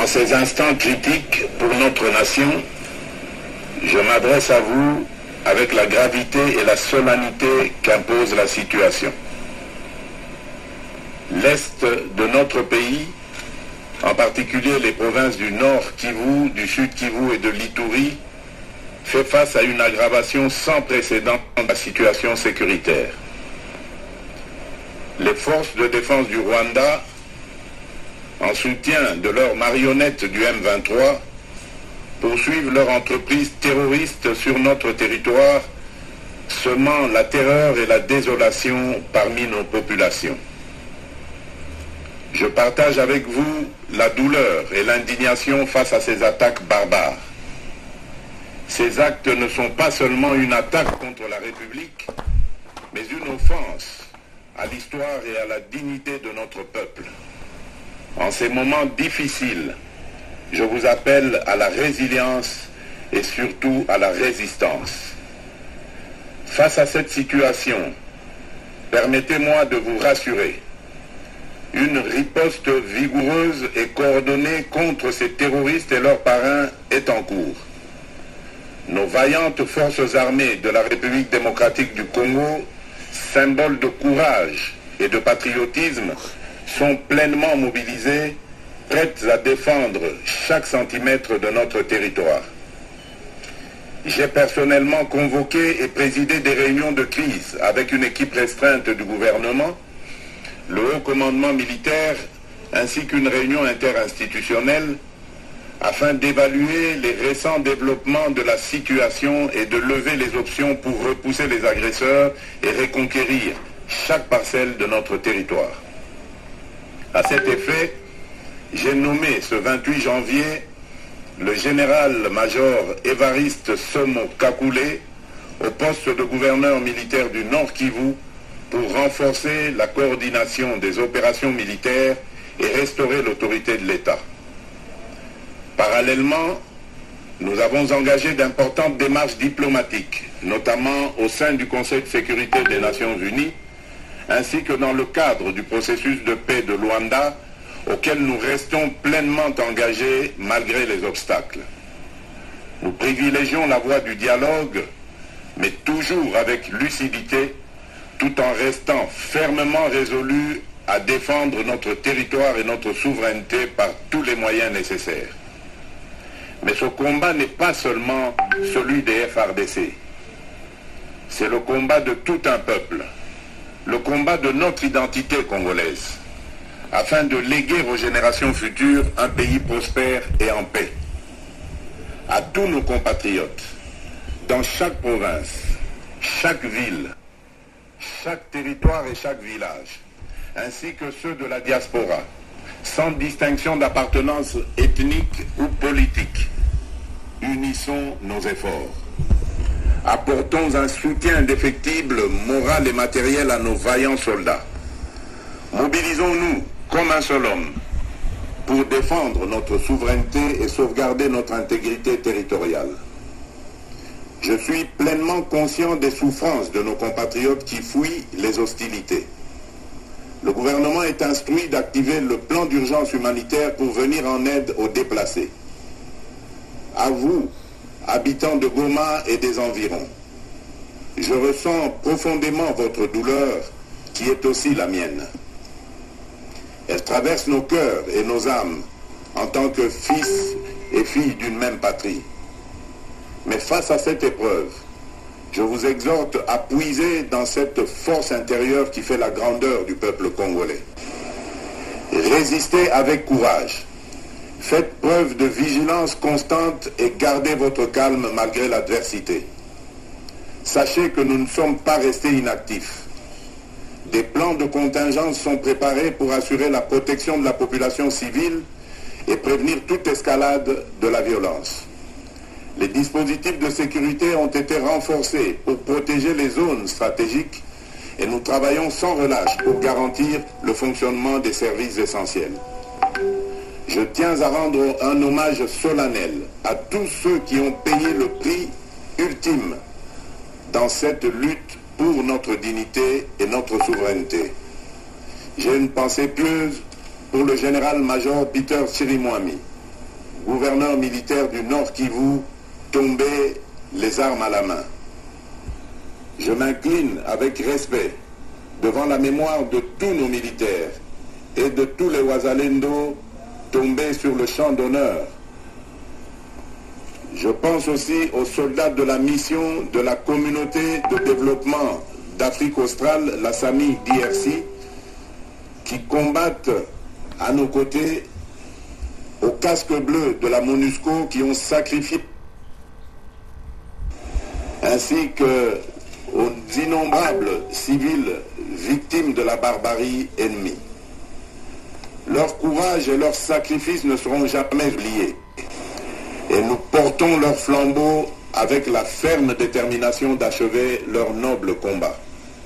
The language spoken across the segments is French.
En ces instants critiques pour notre nation, je m'adresse à vous avec la gravité et la solennité qu'impose la situation. L'Est de notre pays, en particulier les provinces du Nord Kivu, du Sud Kivu et de l'Ituri, fait face à une aggravation sans précédent de la situation sécuritaire. Les forces de défense du Rwanda, en soutien de leurs marionnettes du M23, poursuivent leur entreprise terroriste sur notre territoire, semant la terreur et la désolation parmi nos populations. Je partage avec vous la douleur et l'indignation face à ces attaques barbares. Ces actes ne sont pas seulement une attaque contre la République, mais une offense à l'histoire et à la dignité de notre peuple. En ces moments difficiles, je vous appelle à la résilience et surtout à la résistance. Face à cette situation, permettez-moi de vous rassurer. Une riposte vigoureuse et coordonnée contre ces terroristes et leurs parrains est en cours. Nos vaillantes forces armées de la République démocratique du Congo, symboles de courage et de patriotisme, sont pleinement mobilisées, prêtes à défendre chaque centimètre de notre territoire. J'ai personnellement convoqué et présidé des réunions de crise avec une équipe restreinte du gouvernement, le haut commandement militaire ainsi qu'une réunion interinstitutionnelle afin d'évaluer les récents développements de la situation et de lever les options pour repousser les agresseurs et reconquérir chaque parcelle de notre territoire. À cet effet, j'ai nommé ce 28 janvier le général-major Évariste Somo Kakule au poste de gouverneur militaire du Nord Kivu pour renforcer la coordination des opérations militaires et restaurer l'autorité de l'État. Parallèlement, nous avons engagé d'importantes démarches diplomatiques, notamment au sein du Conseil de sécurité des Nations Unies, ainsi que dans le cadre du processus de paix de Luanda, auquel nous restons pleinement engagés malgré les obstacles. Nous privilégions la voie du dialogue, mais toujours avec lucidité, tout en restant fermement résolus à défendre notre territoire et notre souveraineté par tous les moyens nécessaires. Mais ce combat n'est pas seulement celui des FARDC. C'est le combat de tout un peuple, le combat de notre identité congolaise, afin de léguer aux générations futures un pays prospère et en paix. À tous nos compatriotes, dans chaque province, chaque ville, chaque territoire et chaque village, ainsi que ceux de la diaspora, sans distinction d'appartenance ethnique ou politique, unissons nos efforts. Apportons un soutien indéfectible, moral et matériel à nos vaillants soldats. Mobilisons-nous comme un seul homme pour défendre notre souveraineté et sauvegarder notre intégrité territoriale. Je suis pleinement conscient des souffrances de nos compatriotes qui fuient les hostilités. Le gouvernement est instruit d'activer le plan d'urgence humanitaire pour venir en aide aux déplacés. À vous, habitants de Goma et des environs, je ressens profondément votre douleur qui est aussi la mienne. Elle traverse nos cœurs et nos âmes en tant que fils et filles d'une même patrie. Mais face à cette épreuve, je vous exhorte à puiser dans cette force intérieure qui fait la grandeur du peuple congolais. Résistez avec courage. Faites preuve de vigilance constante et gardez votre calme malgré l'adversité. Sachez que nous ne sommes pas restés inactifs. Des plans de contingence sont préparés pour assurer la protection de la population civile et prévenir toute escalade de la violence. Les dispositifs de sécurité ont été renforcés pour protéger les zones stratégiques et nous travaillons sans relâche pour garantir le fonctionnement des services essentiels. Je tiens à rendre un hommage solennel à tous ceux qui ont payé le prix ultime dans cette lutte pour notre dignité et notre souveraineté. J'ai une pensée pieuse pour le général-major Peter Chirimwami, gouverneur militaire du Nord Kivu, tombé les armes à la main. Je m'incline avec respect devant la mémoire de tous nos militaires et de tous les Wazalendo tombés sur le champ d'honneur. Je pense aussi aux soldats de la mission de la communauté de développement d'Afrique australe, la SAMI DRC, qui combattent à nos côtés aux casques bleus de la MONUSCO qui ont sacrifié, ainsi qu'aux innombrables civils victimes de la barbarie ennemie. Leur courage et leur sacrifice ne seront jamais oubliés. Et nous portons leur flambeau avec la ferme détermination d'achever leur noble combat.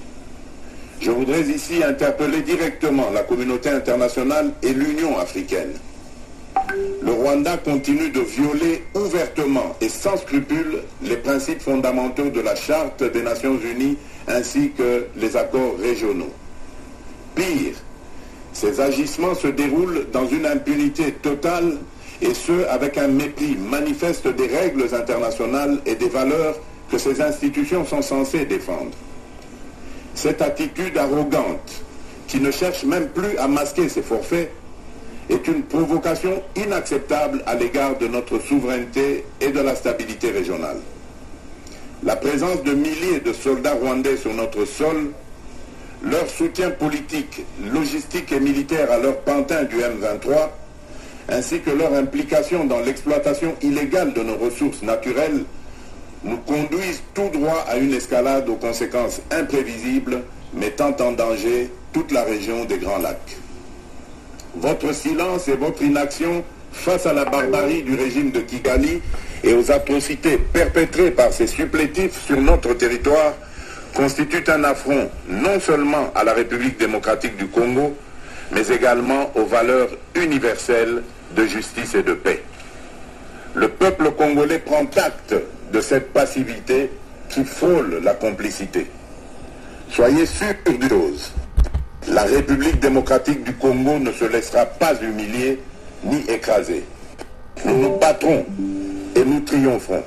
Je voudrais ici interpeller directement la communauté internationale et l'Union africaine. Le Rwanda continue de violer ouvertement et sans scrupule les principes fondamentaux de la Charte des Nations Unies ainsi que les accords régionaux. Pire, ces agissements se déroulent dans une impunité totale et ce, avec un mépris manifeste des règles internationales et des valeurs que ces institutions sont censées défendre. Cette attitude arrogante, qui ne cherche même plus à masquer ses forfaits, est une provocation inacceptable à l'égard de notre souveraineté et de la stabilité régionale. La présence de milliers de soldats rwandais sur notre sol, leur soutien politique, logistique et militaire à leur pantin du M23, ainsi que leur implication dans l'exploitation illégale de nos ressources naturelles, nous conduisent tout droit à une escalade aux conséquences imprévisibles, mettant en danger toute la région des Grands Lacs. Votre silence et votre inaction face à la barbarie du régime de Kigali et aux atrocités perpétrées par ses supplétifs sur notre territoire constituent un affront non seulement à la République démocratique du Congo, mais également aux valeurs universelles de justice et de paix. Le peuple congolais prend acte de cette passivité qui frôle la complicité. Soyez sûrs d'une chose, la République démocratique du Congo ne se laissera pas humilier ni écraser. Nous nous battrons et nous triompherons.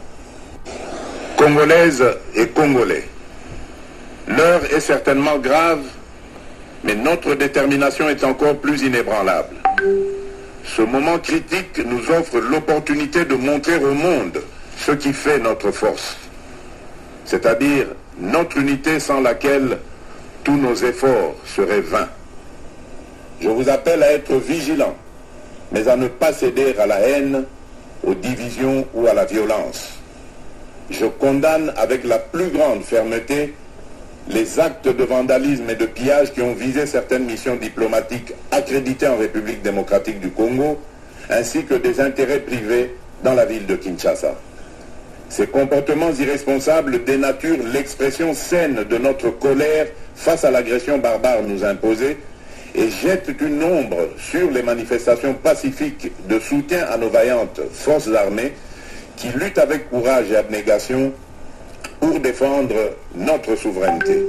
Congolaises et Congolais, l'heure est certainement grave, mais notre détermination est encore plus inébranlable. Ce moment critique nous offre l'opportunité de montrer au monde ce qui fait notre force, c'est-à-dire notre unité sans laquelle tous nos efforts seraient vains. Je vous appelle à être vigilants, mais à ne pas céder à la haine, aux divisions ou à la violence. Je condamne avec la plus grande fermeté les actes de vandalisme et de pillage qui ont visé certaines missions diplomatiques accréditées en République démocratique du Congo, ainsi que des intérêts privés dans la ville de Kinshasa. Ces comportements irresponsables dénaturent l'expression saine de notre colère face à l'agression barbare nous imposée et jettent une ombre sur les manifestations pacifiques de soutien à nos vaillantes forces armées qui luttent avec courage et abnégation pour défendre notre souveraineté.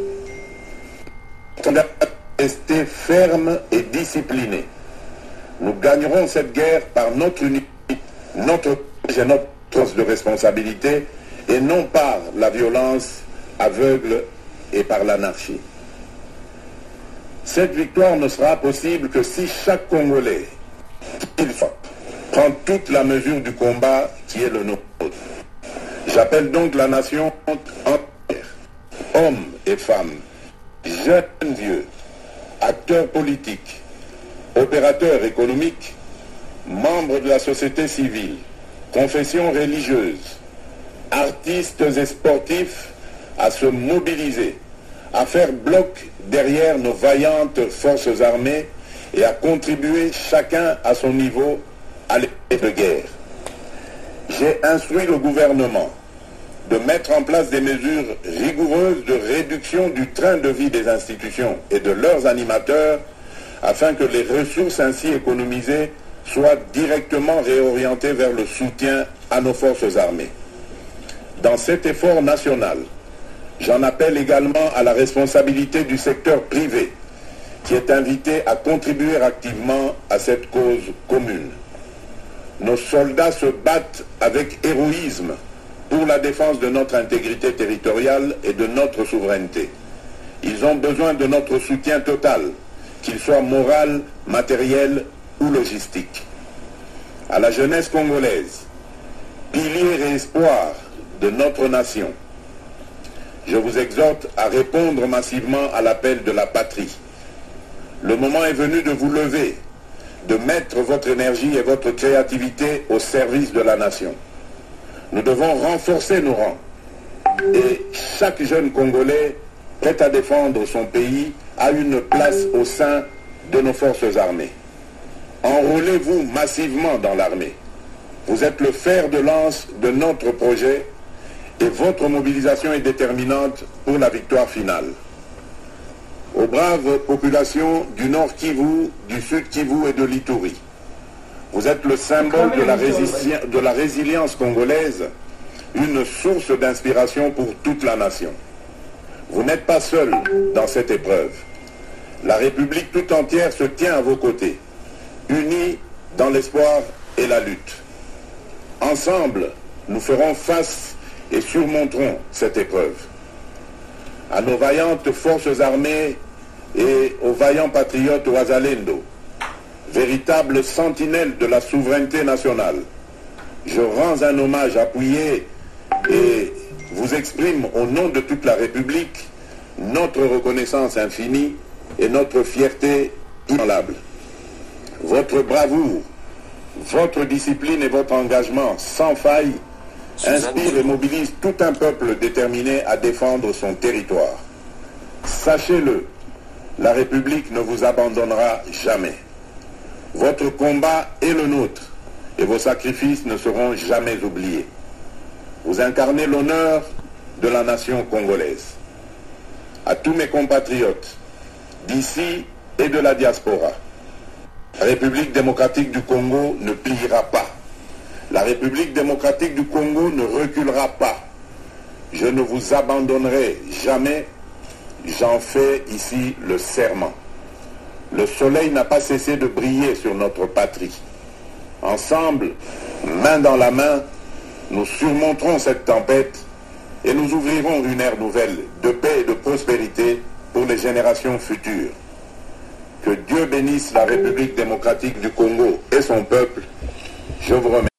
Nous devons rester fermes et disciplinés. Nous gagnerons cette guerre par notre unité, notre courage et notre sens de responsabilité, et non par la violence aveugle et par l'anarchie. Cette victoire ne sera possible que si chaque Congolais, qu'il soit, prend toute la mesure du combat qui est le nôtre. J'appelle donc la nation entière, hommes et femmes, jeunes, vieux, acteurs politiques, opérateurs économiques, membres de la société civile, confessions religieuses, artistes et sportifs à se mobiliser, à faire bloc derrière nos vaillantes forces armées et à contribuer chacun à son niveau à l'effort de guerre. J'ai instruit le gouvernement de mettre en place des mesures rigoureuses de réduction du train de vie des institutions et de leurs animateurs afin que les ressources ainsi économisées soient directement réorientées vers le soutien à nos forces armées. Dans cet effort national, j'en appelle également à la responsabilité du secteur privé qui est invité à contribuer activement à cette cause commune. Nos soldats se battent avec héroïsme pour la défense de notre intégrité territoriale et de notre souveraineté. Ils ont besoin de notre soutien total, qu'il soit moral, matériel ou logistique. À la jeunesse congolaise, pilier et espoir de notre nation, je vous exhorte à répondre massivement à l'appel de la patrie. Le moment est venu de vous lever, de mettre votre énergie et votre créativité au service de la nation. Nous devons renforcer nos rangs. Et chaque jeune Congolais prêt à défendre son pays a une place au sein de nos forces armées. Enrôlez-vous massivement dans l'armée. Vous êtes le fer de lance de notre projet et votre mobilisation est déterminante pour la victoire finale. Aux braves populations du Nord Kivu, du Sud Kivu et de l'Ituri, vous êtes le symbole de la résilience congolaise, une source d'inspiration pour toute la nation. Vous n'êtes pas seul dans cette épreuve. La République tout entière se tient à vos côtés, unis dans l'espoir et la lutte. Ensemble, nous ferons face et surmonterons cette épreuve. À nos vaillantes forces armées et aux vaillants patriotes Wazalendo, véritables sentinelles de la souveraineté nationale, je rends un hommage appuyé et vous exprime au nom de toute la République notre reconnaissance infinie et notre fierté inébranlable. Votre bravoure, votre discipline et votre engagement sans faille inspirent et mobilisent tout un peuple déterminé à défendre son territoire. Sachez-le, la République ne vous abandonnera jamais. Votre combat est le nôtre et vos sacrifices ne seront jamais oubliés. Vous incarnez l'honneur de la nation congolaise. À tous mes compatriotes d'ici et de la diaspora, la République démocratique du Congo ne pliera pas. La République démocratique du Congo ne reculera pas. Je ne vous abandonnerai jamais. J'en fais ici le serment. Le soleil n'a pas cessé de briller sur notre patrie. Ensemble, main dans la main, nous surmonterons cette tempête et nous ouvrirons une ère nouvelle de paix et de prospérité pour les générations futures. Que Dieu bénisse la République démocratique du Congo et son peuple. Je vous remercie.